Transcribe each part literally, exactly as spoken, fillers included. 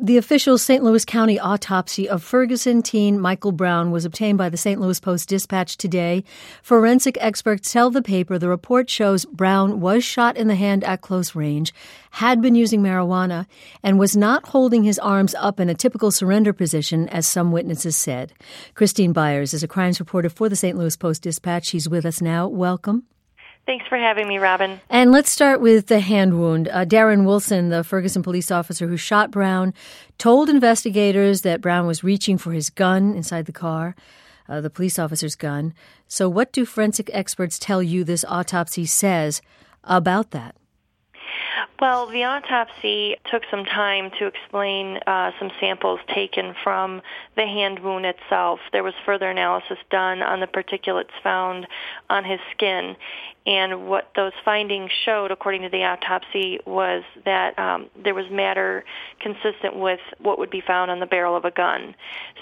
The official Saint Louis County autopsy of Ferguson teen Michael Brown was obtained by the Saint Louis Post-Dispatch today. Forensic experts tell the paper the report shows Brown was shot in the hand at close range, had been using marijuana, and was not holding his arms up in a typical surrender position, as some witnesses said. Christine Byers is a crimes reporter for the Saint Louis Post-Dispatch. She's with us now. Welcome. Thanks for having me, Robin. And let's start with the hand wound. Uh, Darren Wilson, the Ferguson police officer who shot Brown, told investigators that Brown was reaching for his gun inside the car, uh, the police officer's gun. So what do forensic experts tell you this autopsy says about that? Well, the autopsy took some time to explain uh, some samples taken from the hand wound itself. There was further analysis done on the particulates found on his skin. And what those findings showed, according to the autopsy, was that um, there was matter consistent with what would be found on the barrel of a gun.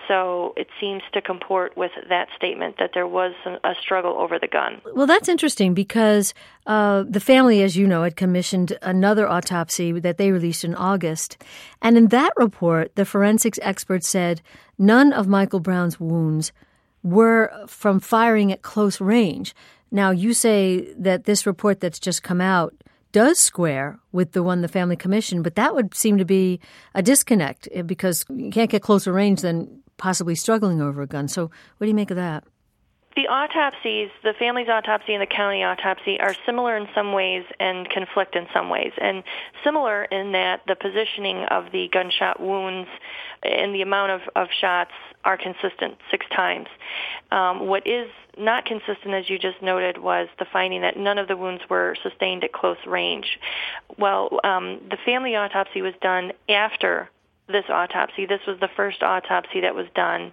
So it seems to comport with that statement that there was a struggle over the gun. Well, that's interesting because uh, the family, as you know, had commissioned another autopsy that they released in August. And in that report, the forensics experts said none of Michael Brown's wounds were from firing at close range. Now, you say that this report that's just come out does square with the one the family commissioned, but that would seem to be a disconnect because you can't get closer range than possibly struggling over a gun. So what do you make of that? The autopsies, the family's autopsy and the county autopsy, are similar in some ways and conflict in some ways. And similar in that the positioning of the gunshot wounds and the amount of, of shots are consistent six times. Um, what is not consistent, as you just noted, was the finding that none of the wounds were sustained at close range. Well, um, the family autopsy was done after this autopsy. This was the first autopsy that was done.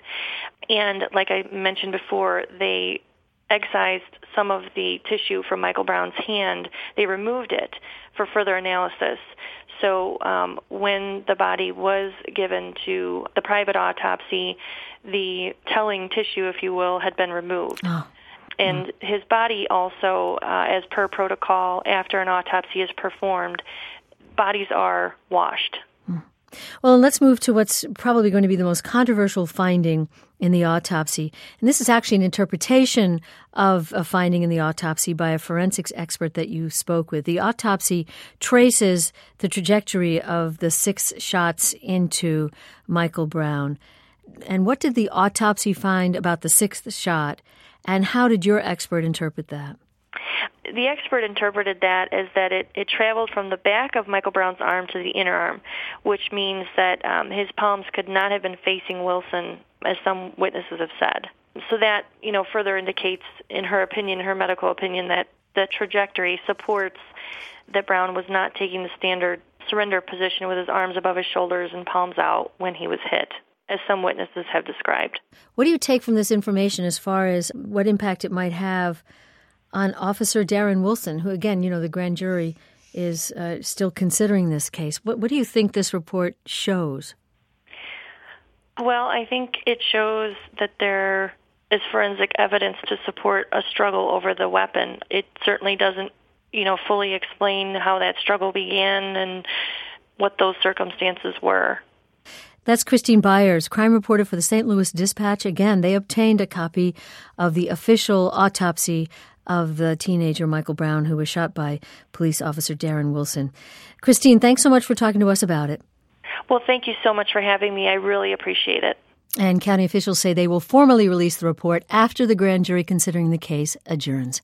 And like I mentioned before, they excised some of the tissue from Michael Brown's hand. They removed it for further analysis. So um, when the body was given to the private autopsy, the telling tissue, if you will, had been removed. Oh. And mm. his body also, uh, as per protocol, after an autopsy is performed, bodies are washed. Mm. Well, let's move to what's probably going to be the most controversial finding in the autopsy. And this is actually an interpretation of a finding in the autopsy by a forensics expert that you spoke with. The autopsy traces the trajectory of the six shots into Michael Brown. And what did the autopsy find about the sixth shot, and how did your expert interpret that? The expert interpreted that as that it, it traveled from the back of Michael Brown's arm to the inner arm, which means that um, his palms could not have been facing Wilson, as some witnesses have said. So that, you know, further indicates, in her opinion, her medical opinion, that the trajectory supports that Brown was not taking the standard surrender position with his arms above his shoulders and palms out when he was hit, as some witnesses have described. What do you take from this information as far as what impact it might have on Officer Darren Wilson, who, again, you know, the grand jury is uh, still considering this case? What, what do you think this report shows? Well, I think it shows that there is forensic evidence to support a struggle over the weapon. It certainly doesn't, you know, fully explain how that struggle began and what those circumstances were. That's Christine Byers, crime reporter for the Saint Louis Dispatch. Again, they obtained a copy of the official autopsy of the teenager Michael Brown, who was shot by police officer Darren Wilson. Christine, thanks so much for talking to us about it. Well, thank you so much for having me. I really appreciate it. And county officials say they will formally release the report after the grand jury considering the case adjourns.